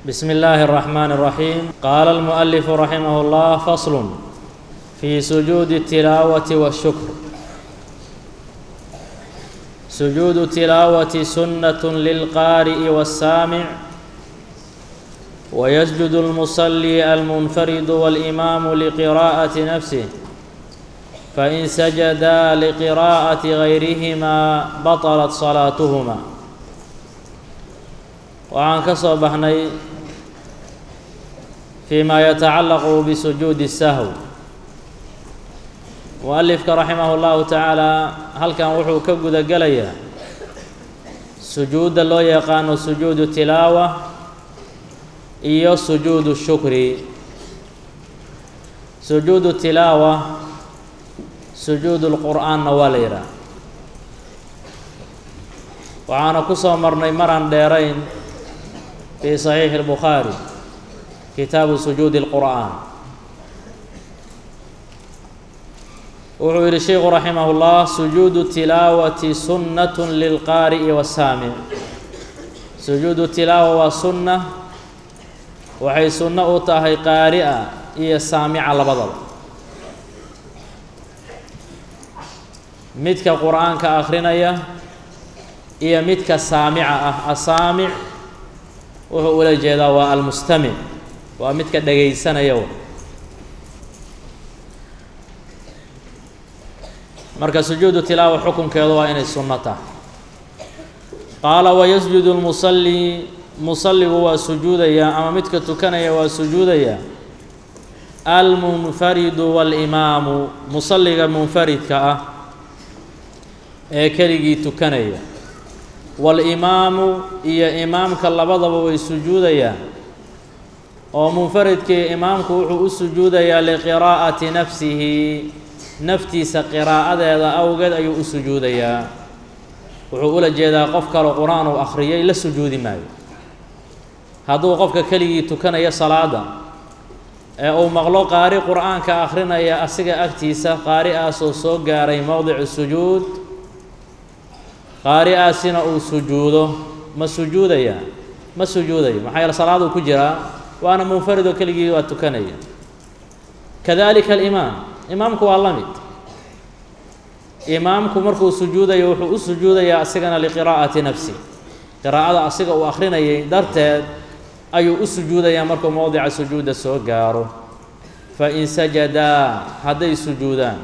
بسم الله الرحمن الرحيم. قال المؤلف رحمه الله: فصل في سجود التلاوة والشكر. سجود التلاوة سنة للقارئ والسامع، ويسجد المصلي المنفرد والإمام لقراءة نفسه، فإن سجدا لقراءة غيرهما بطلت صلاتهما. وعن كسو بحني فيما يتعلق بسجود السهو. مؤلفك رحمه الله تعالى هل كان وحو كغدا غليا سجود لو يقان سجود التلاوة iyo سجود الشكر. سجود التلاوة سجود القرآن نواليرا. وعنا كسو مرني مران ديرين في صحيح البخاري كتاب سجود القرآن. وعلى الشيخ رحمه الله: سجود التلاوة سنة للقارئ والسامع. سجود التلاوة والسنة وحي سنة تاهي قارئة هي سامعة لبضل. متك قرآن كآخرين هي متك سامعة. السامع وهو الجيدا والمستمع ومتك دغيسنا يوم. مركز سجود التلاوة حكم كذا إن السنة. قال: ويسجد المصلي. مصلي هو سجود يا أما متك تكن يا سجود يا المنفرد والإمام. مصلي المنفرد كأ كريجي تكن يا والإمام يا إمام كاللبضب ويسجود يا ومنفرد كإمام كوحو السجود يا لقراءة نفسه. نفتيس قراءة هذا أوجد أي السجود يا وحول جدا قفك القرآن وأخريه إلى السجود معه. هذا قفك كلي تكن يا صلاة أو مغلق قارئ قرآن كآخرنا يا أسجى أكتيسة قارئ أسوسو قارئ موضع السجود قارئ سنة سجوده ما سجود يا ما سجود يا محيل صلاة كجرا وأنا منفرد كلي وتكنيا. كذلك الإمام. إمامك والله ميت. إمامك مركو سجود يوحو السجود يا أسجنا لقراءة نفسي. قراءة أسجى وآخرنا يدرت أي السجود يا مركو موضع سجود السوغارو. فإن سجدا هذي سجودان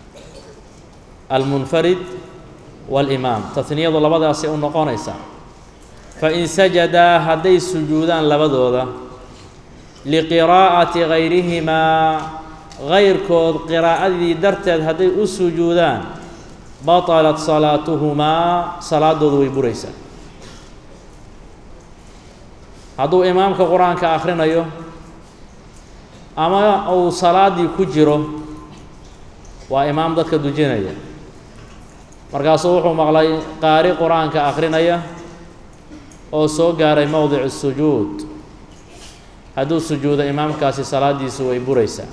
المنفرد والإمام تثنية لبضع سيء النقانيسا. فإن سجدا هذي سجودان لبضع لقراءة غيرهما غير كود قراءة درتد هذي السجودان بطلت صلاتهما. صلاة ذوي بريسة. هذا إمام كقرآن كآخرين أيوه أما أو صلاة كجرو وإمام ذاك دجين أيه مركز صوح ومغلي قارئ قرآن كآخرين أيه أو سو قارئ موضع السجود. هذا السجود إمام كاسي صلاة دي سوي بريسة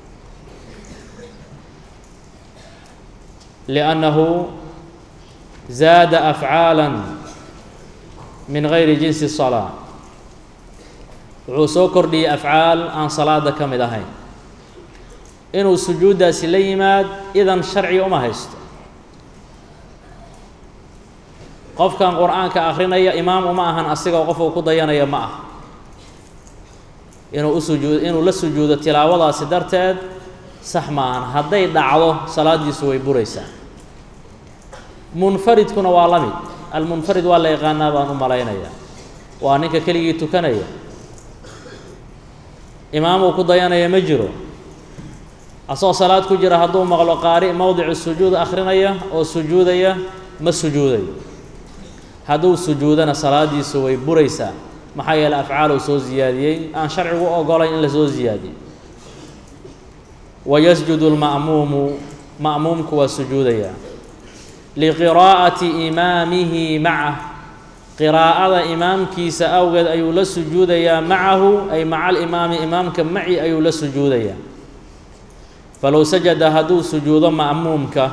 لأنه زاد أفعالا من غير جنس الصلاة. وسوكر دي أفعال عن صلاة كاملة. إنه سجود سليمات إذن شرعي وما هيست. قف كان قرآن كآخرين يا إمام وما هن أسيق وقفوا قضينا يا معه. إنه سجود إنه للسجود التلاوة سدرتد سحمان هذي دعوة صلاة يسوي بريسة. منفرد كنا والمي. المنفرد ولا يغنى بانو ملاينيا وانك كلي تكنيا إمام وقضينا يمجرو أصلا صلاة كجرا هذو مغلق قارئ موضع السجود آخرنا أو سجودية ما سجودي. هذو سجودنا صلاة يسوي بريسة محيا الأفعال وسو زيادية أن شرع وقال إن لسو زيادي. ويسجد المأموم. مأموم كوا سجوديا لقراءة إمامه معه. قراءة إمام كيس أوجد أي لا سجوديا معه أي مع الإمام. إمامك معي أي لا سجوديا. فلو سجد هدو سجود مأمومك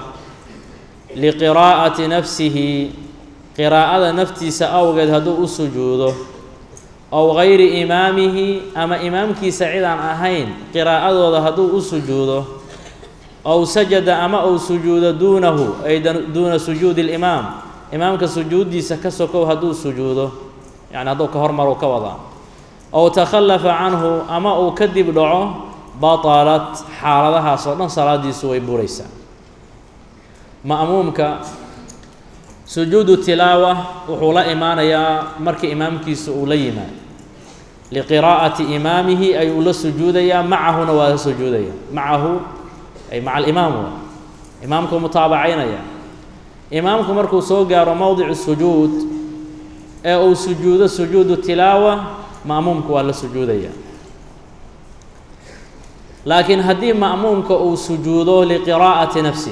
لقراءة نفسه قراءة نفتي سأوجد هدو السجود أو غير إمامه أما إمامك سعيد عن أهين قراءة هدو السجود أو سجد أما أو سجود دونه أي دون سجود الإمام إمامك سجود دي سكسكو هدو سجوده يعني هدو كهرمر وكوضع أو تخلف عنه أما أو كذب دعوه بطلت حالها صلاة دي سوي بوريسا مأمومك سجود التلاوة وحول إيمان يا مرك إمامك سؤليما لقراءة إمامه أي أولى سجود يا معه نواه سجود يا معه أي مع الإمام إمامكم متابعين يا إمامكم مركو سوغار موضع السجود أو سجود التلاوة مأمومك ولا سجود يا لكن هدي مأمومك أو سجوده لقراءة نفسه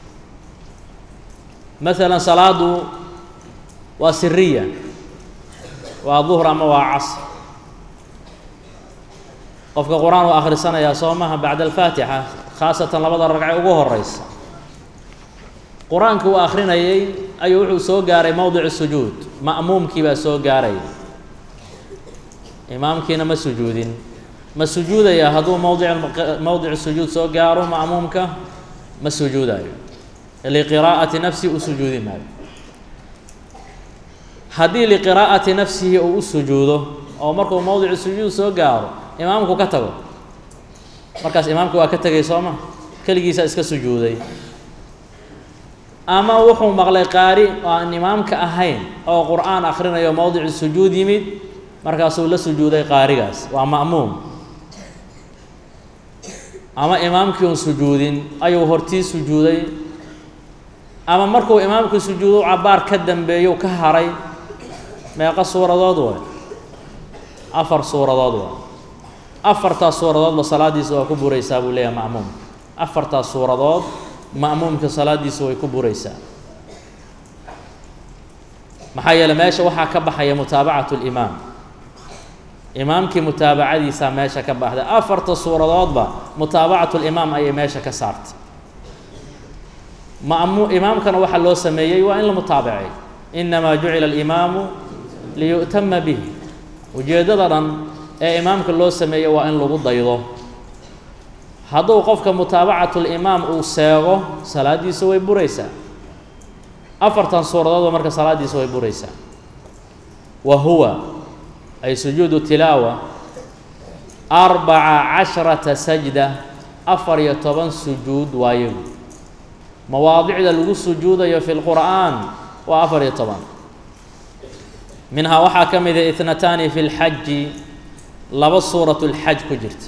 مثلا صلاة وسرية وظهر أما وعصر قفك القرآن وآخر السنة يا صومها بعد الفاتحة خاصة لبضى الرقعة وقوه الرئيس قرآنك وآخرين أي سو قاري موضع السجود مأموم كيبا سو قاري إمامك ما سجود ما سجود يا هذو موضع السجود سو قارو مأمومك ما سجود لقراءة نفسه وسجود مال هذه لقراءة نفسه وسجوده أو مركو موضع السجود سو قارو إمامك كتبه مركز إمامك وكتبه صومه كل جيسا إسك سجودي أما وحو مغلي قاري وأن إمامك أهين أو قرآن آخرين يوم موضع السجود يمد مركز لا سجودي قاريغاس ومأموم أما إمامك يوم سجودين أيو هرتي سجودي أما مركو إمامك سجوده عبار كدن بيو كهري ما يقص صورة ضادوه أفر صورة ضادوه أفرتا صورة ضاد لصلاة دي سوى كبوري سابو ليا مأموم أفرتا صورة ضاد مأموم كصلاة دي سوى كبوري ساب محايا لماشا وحا كبحا متابعة الإمام إمامك متابعة دي سا ماشا كبحا أفرتا صورة ضاد متابعة الإمام أي ماشا كسارت إمام كان وحا لو سميي وإن المتابعي إنما جعل الإمام ليؤتم به وجدداً إمامك لو سميي وإن لو ضيضه هذا وقفك متابعة الإمام أو ساغه صلاة دي سوي بريسا أفرتان صورة ومرك صلاة دي سوي بريسا وهو أي سجود التلاوة 14 سجدة أفر يطبن سجود وايب مواضع السجود في القرآن وأفر يطبن منها وحكم إذا 2 في الحج لبس سورة الحج كجرت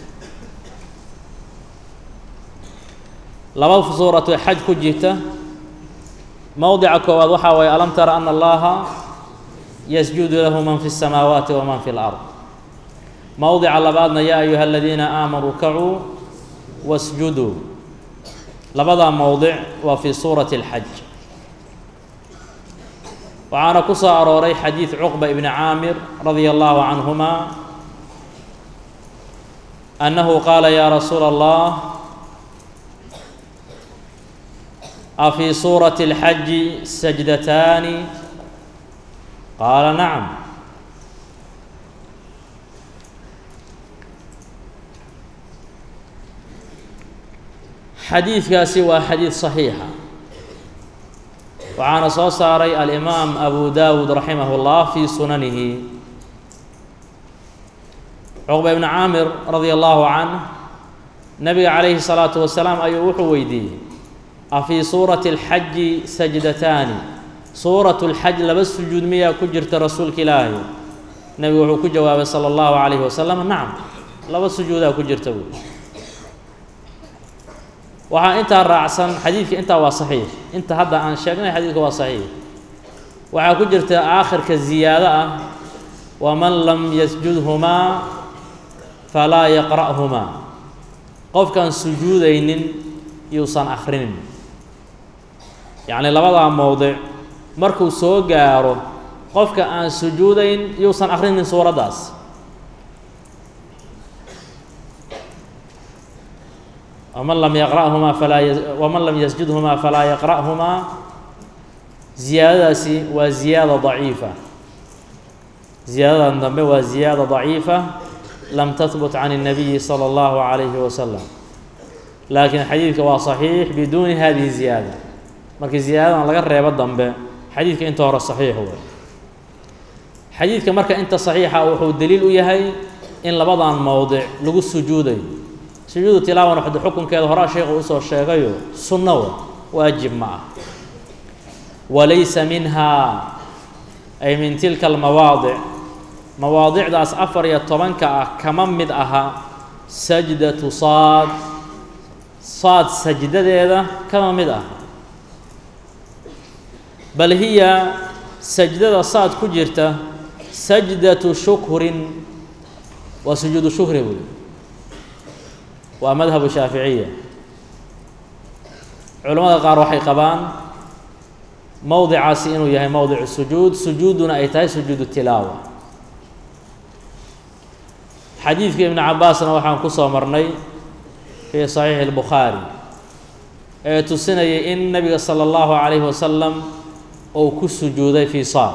لبس سورة الحج كجرت موضع كواد وحا ألم تر أن الله يسجد له من في السماوات ومن في الأرض موضع لبعضنا يا أيها الذين آمنوا ركعوا واسجدوا لبضع موضع وفي سورة الحج وعن قصة أروري حديث عقبة بن عامر رضي الله عنهما أنه قال يا رسول الله أفي سورة الحج سجدتان قال نعم حديث كاسي وحديث صحيحة وعن صاري الإمام أبو داود رحمه الله في سننه عقبة بن عامر رضي الله عنه نبي عليه الصلاة والسلام أي وحويدي أفي سورة الحج سجدتان سورة الحج لبس سجود ميا كجرت رسولك إلهي نبي وحو كجواب صلى الله عليه وسلم نعم لبس سجودا كجرت وها أنت الرعسن حديثك أنت وصحيح أنت هذا عن شيخنا حديثك وصحيح وها كجرت آخر كالزيادة ومن لم يسجدهما فلا يقرأهما قف كان سجودين يوصن آخرين يعني لبضع موضع مركو سو غارو قف كان سجودين يوصن آخرين سورة داس ومن لم يقرأهما ومن لم يسجدهما فلا يقرأهما زيادة وزيادة ضعيفة زيادة ضمبه وزيادة ضعيفة لم تثبت عن النبي صلى الله عليه وسلم، لكن حديثك هو صحيح بدون هذه الزيادة. مركز زيادة على غير ريبة ضمبه حديثك أنت هو الصحيح. هو حديثك مركز أنت صحيحة وهو الدليل يهي إن لبضع موضع لقوا السجود. سجود التلاوة نحد حكم كذا هراء شيخ وصول الشيخ سنة واجب معه. وليس منها أي من تلك المواضع مواضع داس أفر يطبنك كمان مدأها سجدة صاد سجدة هذا كمان مدأها، بل هي سجدة صاد كجرته سجدة شكر وسجود شكر، ومذهب الشافعية. علماء قالوا وحي قبان موضع سينو يهي موضع السجود، سجودنا أيتاي سجود التلاوة. حديث ابن عباس وحان قصة مرني في صحيح البخاري تسنى إن النبي صلى الله عليه وسلم أو كسجودي في صاد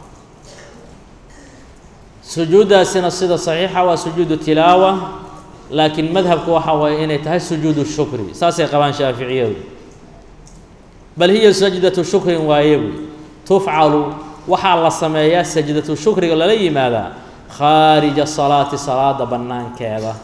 سجود سنة الصيدة صحيحة وسجود التلاوة، لكن مذهب كوحة إن يتهي سجود الشكر ساسي قبان شافعيه، بل هي سجدة شكر وايب تفعل وحال السمايات سجدة الشكر ولا لي ماذا خارج الصلاة صلاة بنان كذا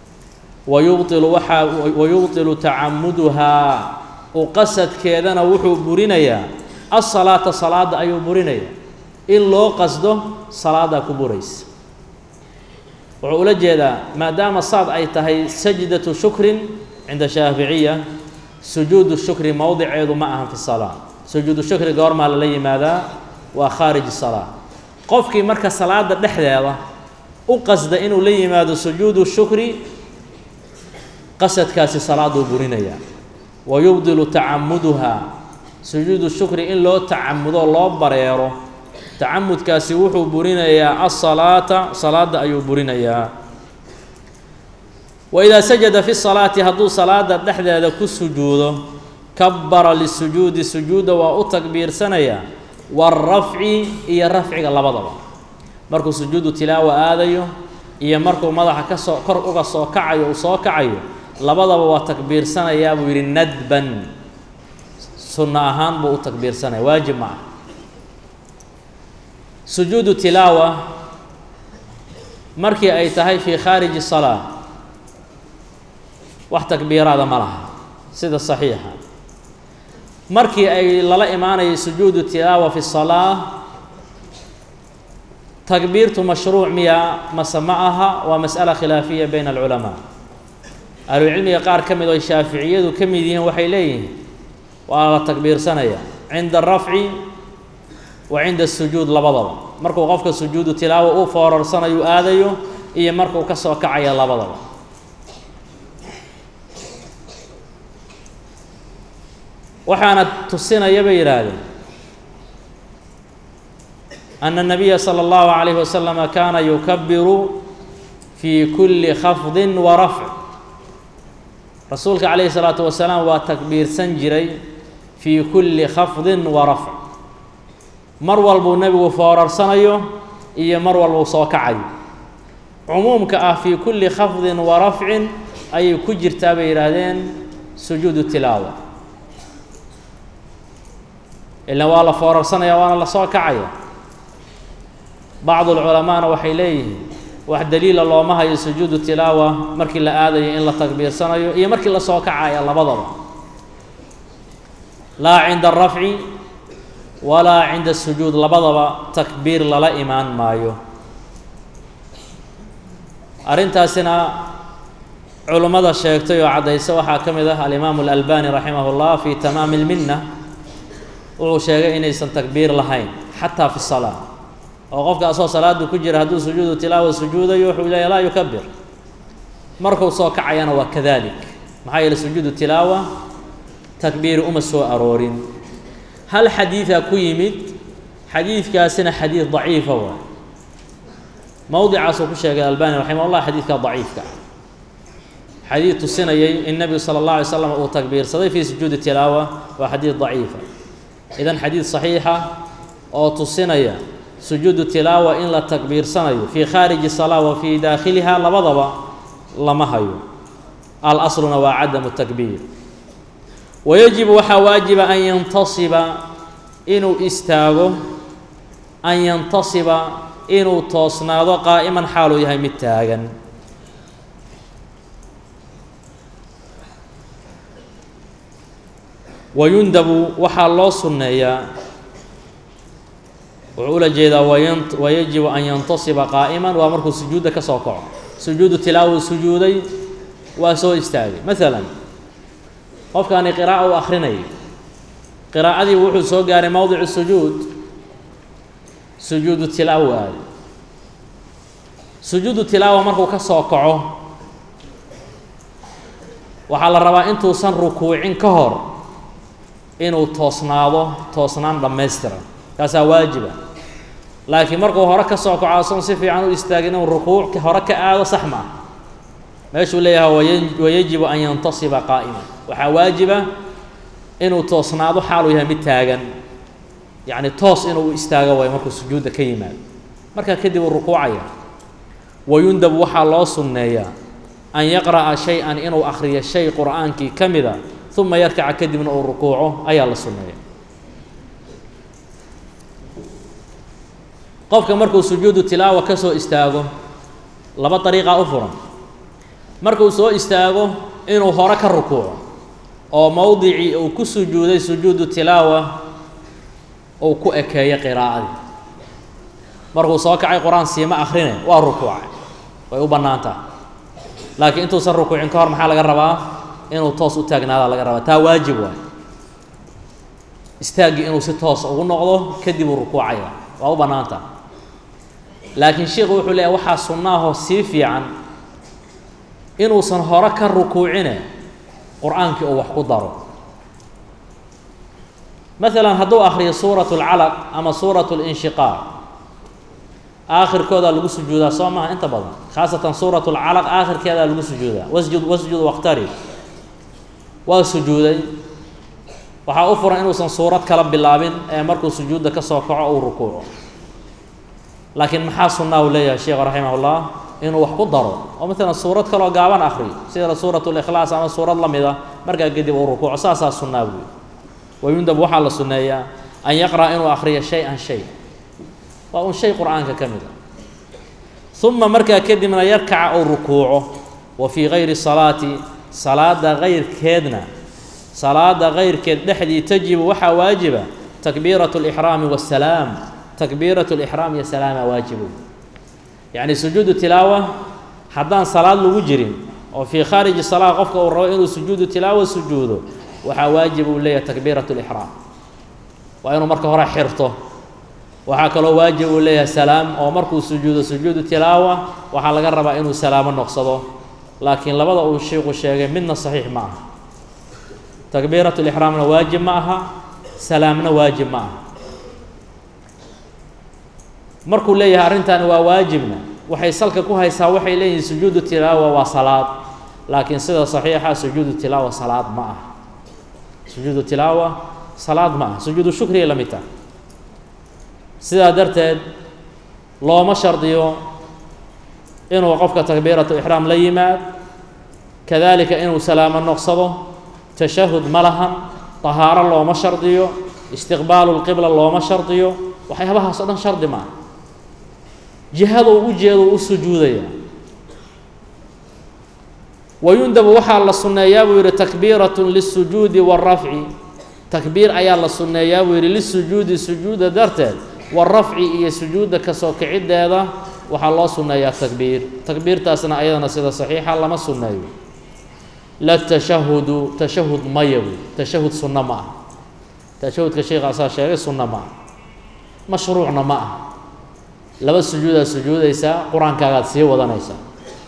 ويبطل تعمدها وقصد كذا وحو برينيا الصلاة صلاة أيو برينيا إن لو قصده صلاة كبريس. وعلى جدا ما دام الصلاة أي تهي سجدة شكر عند الشافعية سجود الشكر موضع أيضا معهم في الصلاة. سجود الشكر قرما للي ماذا وخارج الصلاة قفك مركز صلاة دحدة وقصد إنه لي ماذا سجود الشكر قصد كاس صلاة برينيا ويبدل تعمدها سجود الشكر إن لو تعمد الله بريره تعمد كاس وحو برينيا الصلاة صلاة أيو برينيا. وإذا سجد في الصلاة هدو صلاة دحدة هذا كسجوده كبر للسجود سجود وأتكبير سنيا والرفع هي الرفع الله بضبا مركو سجود تلاوة آذيه هي مركو مضح كرقك صوكعي وصوكعي لبضبا وتكبير سنيا ويري ندبا سنة أهان بو تكبير سنيا واجب معه. سجود تلاوة مركي أي تهي في خارج الصلاة وتكبير هذا مرها سيدة صحيحة. مركي أي للا إيماني سجود التلاوة في الصلاة تكبيرته مشروع ميا مسمعها ومسألة خلافية بين العلماء. أهل العلم يقار كم يدو الشافعية وكم يدين وحيليه وعلى التكبير سنة عند الرفع وعند السجود لبضل مركو غفك سجود التلاوة أو فورر سنة يؤاذيه إيه مركو كسو كعي لبضل. وحانت تصينا يبيراد أن النبي صلى الله عليه وسلم كان يكبر في كل خفض ورفع. رسولك عليه الصلاة والسلام وتكبير سنجري في كل خفض ورفع مروى النبي فورر سنيو إيه مروى الوصاكعي عمومك في كل خفض ورفع أي كجر تابيرادين سجود التلاوة إلا والله فورر سنة وانا الله صاكعية. بعض العلماء وحيليه واحد دليل الله ما هي سجود التلاوة مركي لا آذي إلا تكبير سنة هي مركي لا صاكعية الله بضر لا عند الرفع ولا عند السجود لبضر تكبير لا إيمان مايو. أرنتا سنة علماء الشيخ وعديس وحاكم ذا الإمام الألباني رحمه الله في تمام المنة وشيء إن يسن تكبير لهين حتى في الصلاة وقفك أصلا صلاة كجر هدو سجود تلاوة سجود يوحو إليه لا يكبر مركو صوك عيانا وكذلك محايا لسجود التلاوة تكبير أمسو أرورين. هل حديث كويمد حديث كاسنا حديث ضعيف هو موضع صوك الشيخ الألباني رحمه الله حديث ضعيف حديث السنة النبي صلى الله عليه وسلم أو تكبير صدي في سجود التلاوة وحديث ضعيف. إذن حديث صحيحة أو تصنية sujuudu tilaawa in la takbiirsanayo fii khaariji salaa wa fii daakhilihaa labadaba lama hayo al-asluna waa cadamu takbiir wayajibu waxaa waajiba an yantasiba inuu istaago an yantasiba inuu toosnaado qaa'iman xaaluu yahay mid taagan wayundabu waxaa loo sunneeyaa wuxuu ula jeedaa wayajibu an yantasiba qaa'iman waa markuu sujuudda ka soo kaco sujuudu tilaawa sujuuday waa soo istaagay maalan qofkaani qiraa'a u akhrinayay qiraa'adii wuxuu soo gaaray mowdicu sujuud sujuudu tilaawa aaday sujuudu tilaawa markuu ka soo kaco waxaa la rabaa intuusan rukuucin ka hor inuu toosnaan dhammaystiran kaasaa waajiba laakiin markuu hore ka soo kaco asoon si fiican u istaagin inuu rukuuc hore ka aado sax ma ah meeshuu leeyahay wayajibu an yantasiba qaa'iman waxaa waajiba inuu toosnaado xaaluu yahay mid taagan yacni toos inuu istaago waayo markuu sujuudda ka yimaado markaa kadib uu rukuucaya wayundabu waxaa loo sunneeyaa an yaqra'a shay-an inuu akhriyo shay qur'aankii ka mida uma yarkaca kadibna uu rukuuco ayaa la sunneeya qofka markuu sujuudu tilaawa ka soo istaago laba dariiqaa u furan markuu soo istaago inuu hore ka rukuuco oo mowdicii uu ku sujuuday sujuudu tilaawa uu ku ekeeyo qiraa'adii markuu soo kacay qur-aan siima akhrine waa rukuucay way u bannaan tahay laakiin intuusan rukuucin ka hor maxaa laga rabaa inuu toos u taagnaada laga rabaa taa waajib waay istaaggii inuu si toos ugu noqdo kadib uu rukuucaya waa u bannaan tahay laakiin sheikhu wuxuu leeyahay waxaa sunnaahoo sii fiican inuusan hore ka rukuucine qur'aankii uu wax ku daro maalan hadduu akhriyo suuratu alcalaq ama suuratu linshiqaaq aakhirkoodaa lagu sujuudaa soo maaha inta badan khaasatan suuratu alcalaq aakhirkeedaa lagu sujuudaa wasjud waqtarib waa sujuuday waxaa u furan inuusan suurad kala bilaabin ee markuu sujuudda ka soo kaco uu rukuuco laakiin maxaa sunnaa uu leeyahay sheekhu raximahullah inuu wax ku daro oo maalan suurad kaloo gaaban akhriyo sida suuratu likhlaas ama suurad la mida markaa kadib uu rukuuco saasaa sunnaa buuyi wayundab waxaa la sunneeyaa an yaqra'a inuu akhriyo shay-an shay waa un shay qur'aanka ka mid a uma markaa kadibna yarkaca uu rukuuco wa fii gayri salaati salaada kayrkeedna salaada kayrkeed dhexdii tajibu waxaa waajiba takbiiratu alixraami wassalaam takbiiratu alixraam iyo salaama waajibo yacni sujuudu tilaawa haddaan salaad lagu jirin oo fii khaariji salaa qofka uu rabo inuu sujuudu tilaawa sujuudo waxaa waajib uu leeyahay takbiiratu alixraam waa inuu marka hore xirto waxaa kaloo waajib uu leeyahay salaam oo markuu sujuudo sujuudu tilaawa waxaa laga rabaa inuu salaamo noqsado laakiin labada uu sheikhu sheegay midna saxiix ma aha takbiiratu lixraamna waajib ma aha salaamna waajib ma aha markuu leeyahay arrintaani waa waajibna waxay salka ku haysaa waxay leeyihiin sujuudu tilaawa waa salaad laakiin sida saxiixa sujuudu tilaawa salaad ma aha sujuudu tilaawa salaad ma aha sujuudu shukriya la mid tahay sidaa darteed looma shardiyo inuu qofka takbiiratu ixraam la yimaad kadalika inuu salaamo noqsado tashahud ma lahan tahaaro looma shardiyo istiqbaalu lqibla looma shardiyo waxyaabahaas o dhan shardi ma aha jihada uu u jeedo u sujuudaya wayundabu waxaa la sunneeyaa buu yidhi takbiiratun lisujuudi waarafci takbiir ayaa la sunneeyaa buu yidhi lisujuudi sujuuda darteed waarafci iyo sujuudda kasoo kiciddeeda waxaa loo sunneeyaa takbiir takbiirtaasna ayadana sida saxiixa lama sunneeyo la tashahudu tashahud maya buy tashahud sunno ma aha tashahudka sheekaasaa sheegay sunno ma aha mashruucna ma aha laba sujuudaad sujuudaysaa qur-aankaagaad sii wadanaysaa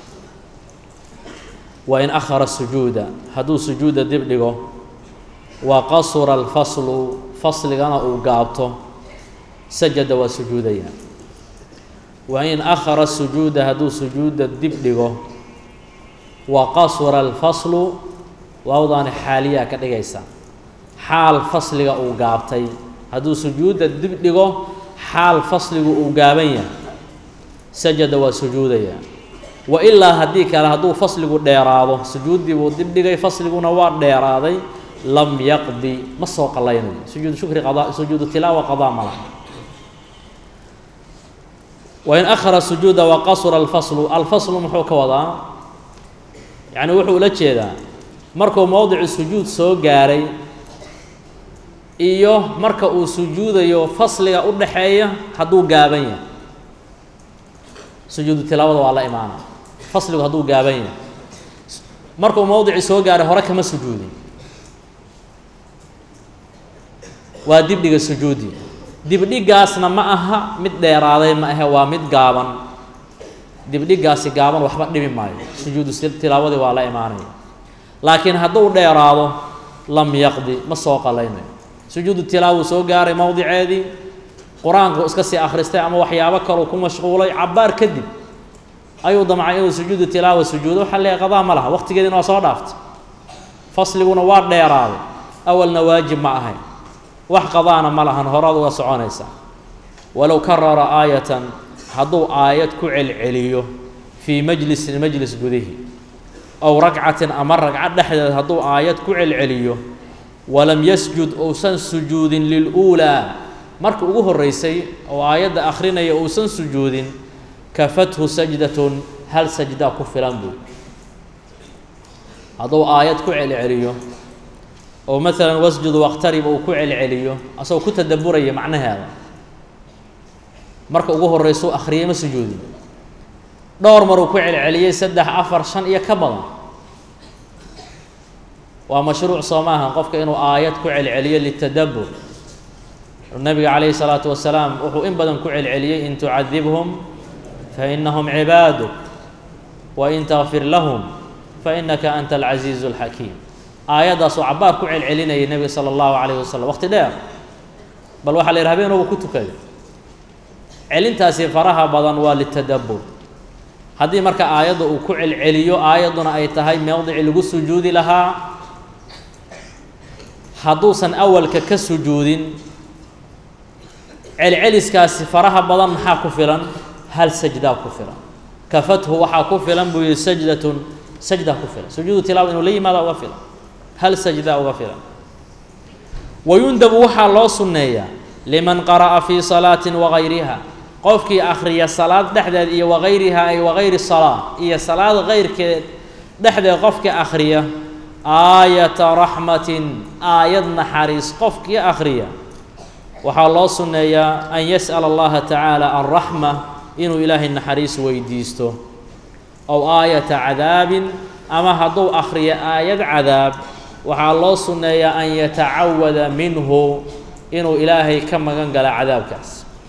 wain akhara sujuuda hadduu sujuuda dib dhigo wa qasura alfaslu fasligana uu gaabto sajada waa sujuudaya wain akhara sujuuda hadduu sujuuda dib dhigo wa qasura alfaslu waawdaani xaaliyaa ka dhigaysa xaal fasliga uu gaabtay hadduu sujuuda dib dhigo حال فصله وقابيا سجد وسجوديا وإلا هديك على هدو فصله ديراضه سجودي ودبدي فصله نوار ديراضي لم يقضي مسوق الله ينوي سجود شكر قضاء سجود التلاوة قضاء ملا وإن أخر السجود وقصر الفصل محوك وضع يعني وحو لجيدا markuu mowdic sujuud soo gaaray iyo marka uu sujuudayo fasliga u dhaxeeya haduu gaaban yahay sujuud tilaawada waa la imaana fasligu haduu gaaban yahay markuu mowdic soo gaaray hore kama sujuudin waa dibdhiga sujuudi dibdhigaasna ma aha mid dheeraaday ma aha waa mid gaaban dibdhigaasi gaaban waxba dhibi maayo sujuud tilaawada waa la imaanaya laakiin hadduu dheeraado lam yaqdi ma soo qalaynayo sujuudu tilaawu soo gaaray mowdiceedii quraanka iska sii akhristay ama waxyaabo kale ku mashquulay cabaar kadib ayuu damcay inuu sujuudu tilaawa sujuudo waxa la qadaa ma laha waqtigeedina waa soo dhaaftay fasliguna waa dheeraaday awalna waajib ma ahayn wax qadaana ma lahan horadu waa soconaysa walaw karara aayatan hadduu aayad ku celceliyo fi majlis gudihi أو ركعة أمر ركعة دحدة هدو آيات كعل عليو ولم يسجد أوسن سجود للأولى مرك أوه الرئيسي أو آيات آخرين يأوسن سجود كفته سجدة هل سجدة كفران بو هدو آيات كعل عليو أو مثلا واسجد واقترب أو كعل عليو أصو كتدبري معنى هذا مرك أوه الرئيسو آخرين سجود دور مرو كعل عليه سدح أفر شن يكبر ومشروع صومها قفك إنه آيات كعل عليه للتدبر النبي عليه الصلاة والسلام وهو إن بدن كعل عليه إن تعذبهم فإنهم عبادك وإن تغفر لهم فإنك أنت العزيز الحكيم آيات صعبار كعل علينا النبي صلى الله عليه وسلم وقت ده بل وحل إرهابين وكتو كذا علين تاسي فرها بدن وللتدبر هذه مركة آيات وكعل عليو آياتنا أي تهاي موضع لغو سجود لها حدوثا أول كسجود العلس كاس فرها بضم حا كفرا هل سجدا كفرا كفته وحا كفرا بي سجدة كفرا سجود تلاوة إنه لي ماذا غفرا هل سجدا غفرا ويندب وحا الله سنية لمن قرأ في صلاة وغيرها قفك آخرية الصلاة دحدة إيه وغيرها أي وغير الصلاة إيه صلاة غير كده دحدة قفك آخرية آية رحمة آية نحريس قفك آخرية وحال الله سنية أن يسأل الله تعالى الرحمة إنه إله النحريس ويديسته أو آية عذاب أما هدو آخرية آية عذاب وحال الله سنية أن يتعوذ منه إنه إلهي كما قال عذاب كاس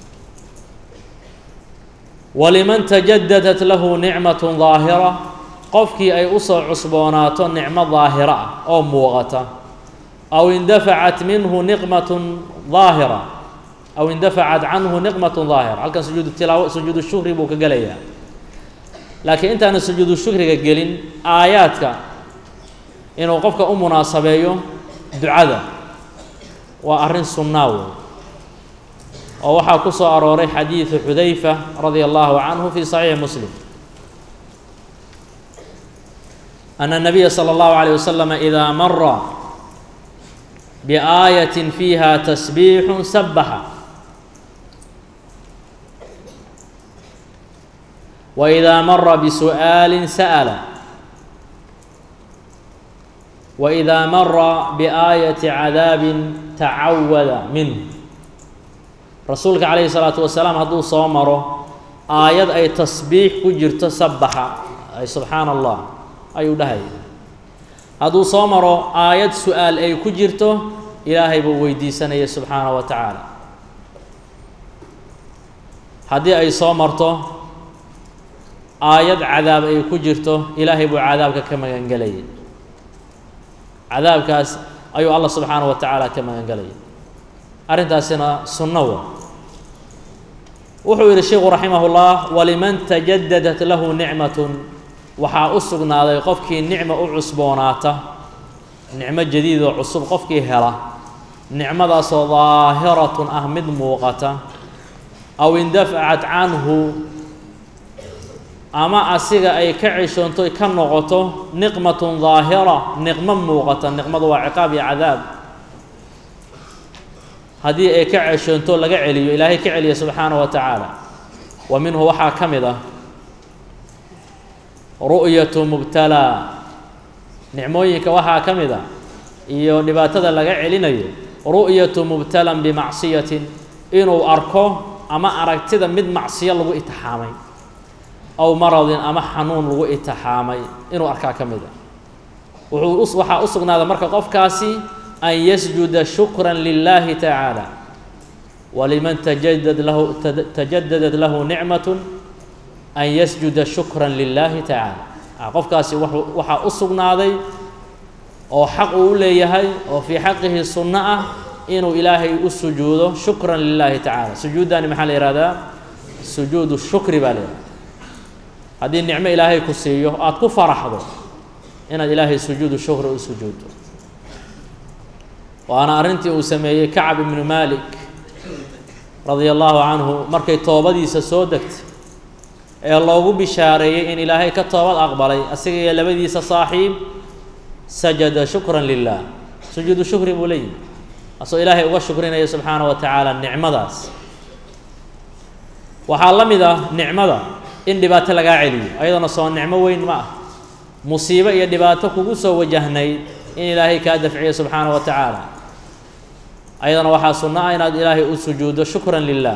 ولمن تجددت له نعمة ظاهرة قفكي أي أصع عصبونات نعمة ظاهرة أو موغة أو اندفعت منه نقمة ظاهرة أو اندفعت عنه نقمة ظاهرة هل كان سجود التلاوة سجود الشكر بوك قليا لكن أنت أنا سجود الشكر قلين آياتك إنه قفك مناسبة دعاء وأرن سناو ووحى كسو أروري حديث حذيفة رضي الله عنه في صحيح مسلم أن النبي صلى الله عليه وسلم إذا مر بآية فيها تسبيح سبح وإذا مر بسؤال سأل وإذا مر بآية عذاب تعوذ منه رسولك عليه الصلاة والسلام هدو صومره آيات أي تسبيح كجرت سبح أي سبحان الله أي دهي هدو صومره آيات سؤال أي كجرته إلهي بويدي سنة سبحانه وتعالى هدي أي صومرته آيات عذاب أي كجرته إلهي بو عذابك كما ينقلي عذاب كاس أي الله سبحانه وتعالى كما ينقلي أرنتاسنا سنوة وحوير الشيخ رحمه الله ولمن تجددت له نعمة وحا أسقنا على قفك نعمة عصبوناته نعمة جديدة عصب قفك هلا نعمة ظاهرة أهمد موقته أو اندفعت عنه أما أسيغا أي كعشونتو كان نغطو نقمة ظاهرة نقمة موغطة نقمة وعقاب عذاب هذه أي كعشونتو لغا عليو إلهي كعلي سبحانه وتعالى ومنه وحا كمده رؤية مبتلى نعمويك وحا كمده iyo dhibaatada laga celinayo ru'yatu mubtalan bi ma'siyatin inuu arko ama aragtida mid macsiyo lagu itixaamay aw maradin ama xanuun lagu itixaamay inuu arkaa kamida waxa u sugnaada marka qofkaasi an yasjuda shukran lillahi ta'ala waliman tajaddadat lahu ni'matun an yasjuda shukran lillahi ta'ala qofkaasi waxa u sugnaaday oo xaq uu leeyahay oo fi xaqihi sunnah inuu ilaahay u sujuudo shukran lillahi ta'ala sujuudani maxaa la yiraahdaa sujuudu shukri baa leeyahay hadii nicmo ilaahay ku siiyo aad ku faraxdo inaad ilaahay sujuudu shukri u sujuudo waana arintii uu sameeyay Ka'b ibn Malik radiyallahu anhu markay toobadiisa soo degtay ee loogu bishaareeyay in ilaahay ka toobad aqbalay asiga iyo labadiisa saaxiib سجد شكرا لله سجود شكر بولي أصل إلهي وشكرنا سبحانه وتعالى النعمة داس وحالم ذا نعمة ذا إن دبات لقى علي أيضا صار النعمة وين ما مصيبة يا دباتك وجوسه وجهني إن إلهي كادفعي سبحانه وتعالى أيضا وحاصلنا إن إلهي سجود شكرا لله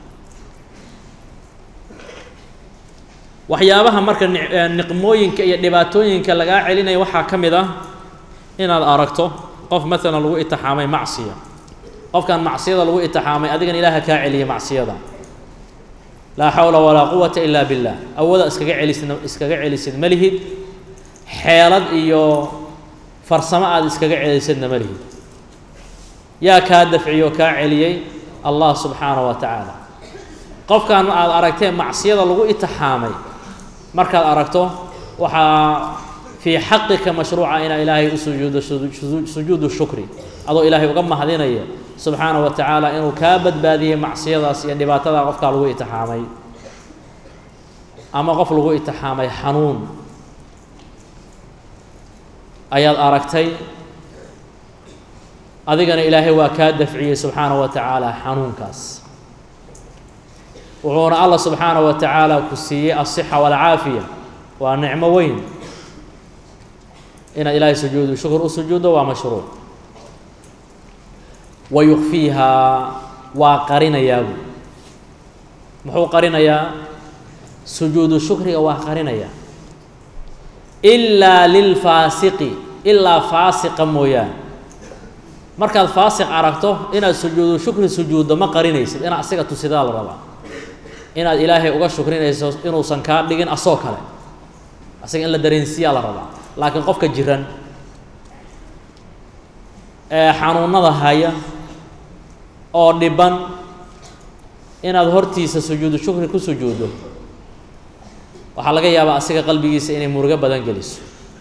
waxyaabaha marka niqmooyinka iyo dhibaatooyinka laga celinay waxa kamida inaad aragto qof mesela lagu itixaamay macsiya qofkan macsiyada lagu itixaamay adigan ilaaha ka celiya macsiyada la hawla wala quwwata illa billah awada iskaga celisid malihid xeelad iyo farsamo aad iskaga celisid malihid ya ka dafciyo ka celiyay Allah subhanahu wa ta'ala qofkan aad aragtay macsiyada lagu itixaamay markaad aragto waxa fi haqqika mashruuca ina ilaahay u sujuudu shukri adoo ilaahay uga mahadinaya subhanahu wa ta'ala inuu ka badbaadiyay macsiyadaas iyo dhibaatada qofka lagu itixaamay ama qof lagu itixaamay xanuun ayaad aragtay adigana ilaahay waa ka dafciyay subhanahu wa ta'ala xanuunkaas وعون الله سبحانه وتعالى كسيه الصحة والعافية ونعمة وين إن إلهي سجود وشكر وسجود ومشروع ويخفيها وقرنا يا محو قرنا يا سجود الشكر وقرنا يا إلا للفاسق إلا فاسق مويا مركز فاسق عرفته إن سجود الشكر سجود ما قرنيس إن أسيقة سدال ربا inaad ilaahay uga shukrinayso inuu san ka dhigin asoo kale asaga in la dareensiya la rabaa laakiin qofka jiran ee xanuunada haya oo dhiban inaad hortiisa sujuudu shukri ku sujuudo waxa laga yaabaa asiga qalbigiisa inay muruga badan geliso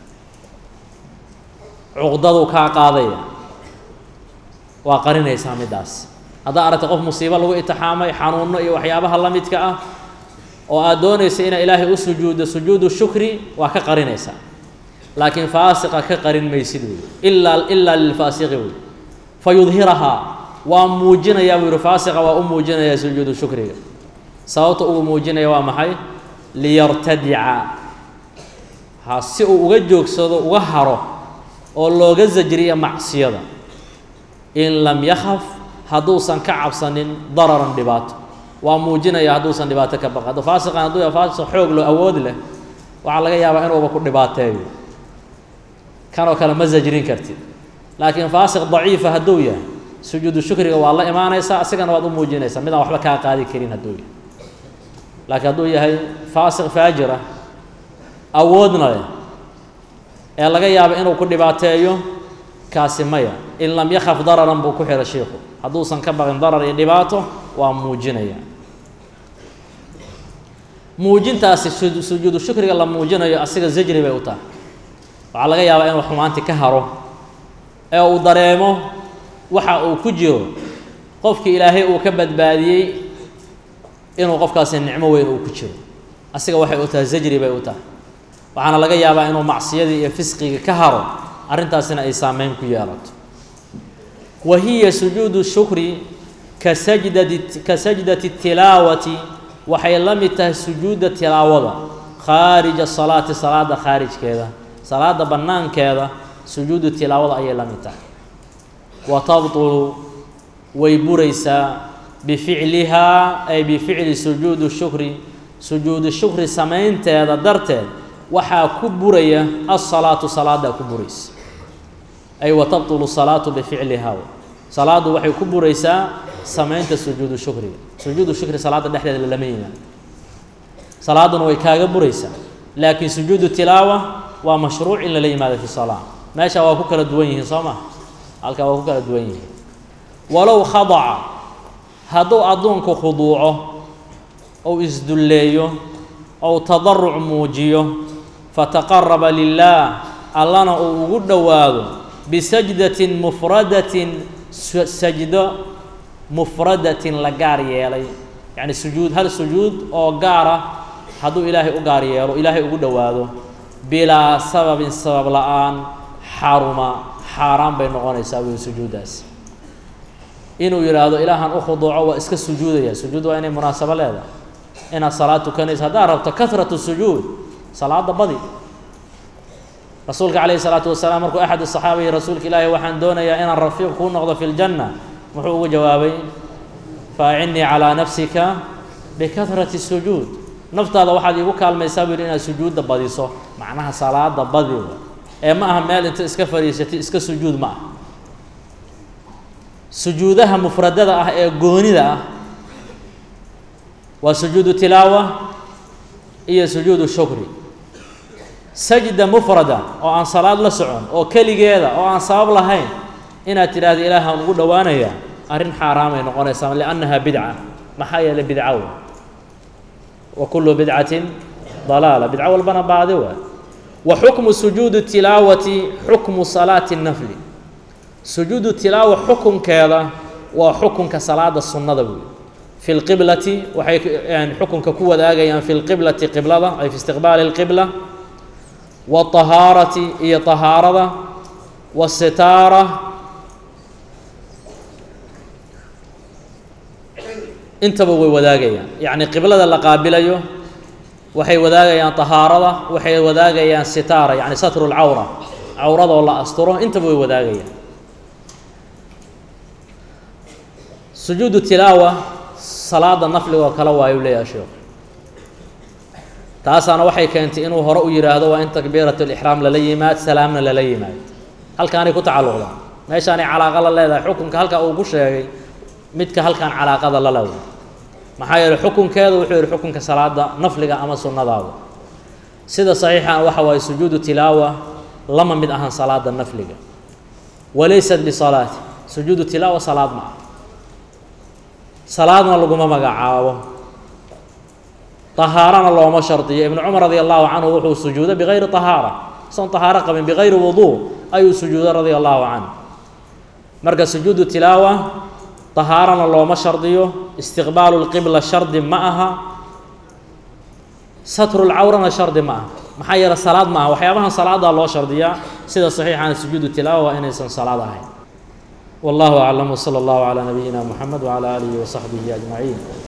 cuqdadu ka qaadaya waa qarinaysa midaas هذا أردت قف مصيبة لو إتحامي حنون وحيابها الله متكأ وأدونيس إن إلهي سجود الشكر وكقرنيسا لكن فاسق كقرن ميسد إلا للفاسق فيظهرها وموجنا يا فاسق وأموجنا يا سجود الشكر صوت أموجنا يا محي ليرتدع هاسئ وجهك صد وهره والله جزجري معصية إن لم يخف haduusan ka cabsanin dararan dhibaato waa muujinaya haduusan dhibaato ka baqado faasiqan haduu faasiq xoog loo awood leh waxa laga yaabaa inuu ku dhibaateeyo kan oo kale ma sajrin kartid laakiin faasiq daciif haduu yahay sujuudu shukriga waa la imaanaysa asigana waad u muujinaysaa midaan waxba ka qaadi karin haduu yahay laakiin haduu yahay faasiq faajira awoodna leh ee laga yaabaa inuu ku dhibaateeyo كاسمية إن لم يخف ضررا بكحر الشيخ حدوثا كبغن ضرر إدباته وموجنيا موجن تاسي سجود الشكر الله موجنيا أسيق الزجري بيوتا وعلى غيابا إنه حمانتي كهرو أو ضريمه وحا أو كجيرو قفك إلهي وكبد بادي inuu qofkaasi nicmo weyn uu ku jiro asiga waxay u tahay zajri bay u tahay waxaana laga yaabaa inuu macsiyadii iyo fisqiga ka haro arrintaasina ay saameyn ku yeelato wahiya sujuudu shukri kasajdati tilaawati waxay la mid tahay sujuudda tilaawada khaarija salaati salaada khaarijkeeda salaada bannaankeeda sujuudu tilaawada ayay la mid tahay wa tabtulu way buraysaa bificlihaa ay bificli sujuudi shukri sujuudu shukri samaynteeda darteed waxaa ku buraya asalaatu salaada ku buraysa ay wa tabtulu salaatu bificlihaa salaadu waxay ku buraysaa samaynta sujuudu shukriga sujuudu shukri salaada dhexdeeda lama yimaado salaaduna way kaaga buraysaa laakiin sujuudu tilaawa waa mashruuc in lala yimaado fi salaa meesha waa ku kala duwan yihiin soo ma halkaa waa ku kala duwan yihiin walow khadaca hadduu addoonku khuduuco ou isdulleeyo ou tadaruc muujiyo fataqaraba lilaah allana uu ugu dhowaado bisajdatin mufradatin sajdo mufradatin la gaar yeelay yacni sujuud hal sujuud oo gaara hadduu ilaahay u gaar yeelo ilaahay ugu dhowaado bilaa sababin sabab la-aan xaaraan bay noqonaysaa wey sujuuddaas inuu yidhaahdo ilaahan u khuduuco waa iska sujuudaya sujuud waa inay munaasabo leedahay inaad salaad tukanayso haddaad rabto kahratu sujuud salaada badi rasuulka calayhi salaatu wasalaam markuu axad asaxaaba yihi rasuulka ilaahi waxaan doonayaa inaan rafiiq kuu noqdo fi ljanna muxuu ugu jawaabay faacinnii calaa nafsika bikahrati sujuud naftaada waxaad iigu kaalmaysaa buu yidhi inaad sujuudda badiso macnaha salaada badi ee ma aha meel inta iska fadhiisatay iska sujuud ma aha sujuudaha mufradada ah ee goonida ah waa sujuudu tilaawa iyo sujuudu shukri sajda mufrada oo aan salaad la socon oo keligeeda oo aan sabab lahayn inaad tidhaahdo ilaahaan ugu dhowaanaya arrin xaaraamay noqonaysaa liannaha bidca maxaa yeelay bidca wa wa kullu bidcatin dalaala bidco walbana baadi waa wa xukmu sujuudi tilaawati xukmu salaati nafli sujuudu tilaawa xukunkeeda waa xukunka salaada sunnada wey fi lqiblati waxay xukunka ku wadaagayaan fi lqiblati qiblada ay fi istiqbaali lqibla wاطahaarati iyo طahaarada wالsitaara intaba way wadaagayaan yacni qiblada la qaabilayo waxay wadaagayaan طahaarada waxay wadaagayaan sitaara yani satru اlcawra cawradoo la asturo intaba way wadaagayaan sujuudu tilaawa salaada nafliga oo kale waayu leeyahay sheekhu taasaana waxay keentay inuu hore u yidhaahdo waa in takbiirat lixraam lala yimaad salaamna lala yimaad halkaanay ku tacalluqdaan meeshaanay calaaqa la leedahay xukunka halkaa uu ku sheegay midka halkaan calaaqada la leedahay maxaa yeelay xukunkeedu wuxuu yidhi xukunka salaada nafliga ama sunnadaada sida saxiixan waxa waaye sujuudu tilaawa lama mid ahan salaada nafliga walaysat bisalaati sujuudu tilaawa salaad ma aha salaadna laguma magacaabo طahaarana looma shardiyo ibnu cumar radi allahu canhu wuxuu sujuuday bigayri طahaara isoon طahaaro qabin bigayri wuduu ayuu sujuuday radia allahu canhu marka sujuudu tilaawa طahaarana looma shardiyo istiqbaalu lqibla shardi ma aha satru lcawrana shardi ma aha maxaa yeele salaad ma aha waxyaabahan salaadaa loo shardiyaa sida saxiixana sujuudu tilaawa waa inaysan salaad ahayn wallahu aclam wsala allahu calaa nabiyina muxamed wcalaa aalihi wasaxbihi ajmaciin